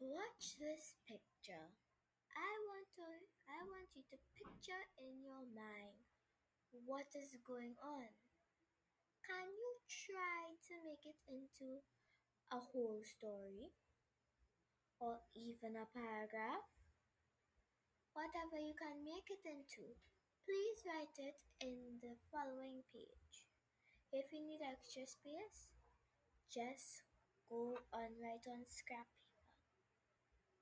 Watch this picture. I want you to picture in your mind what is going on. Can you try to make it into a whole story or even a paragraph? Whatever you can make it into, please write it in the following page. If you need extra space, just go and write on scrap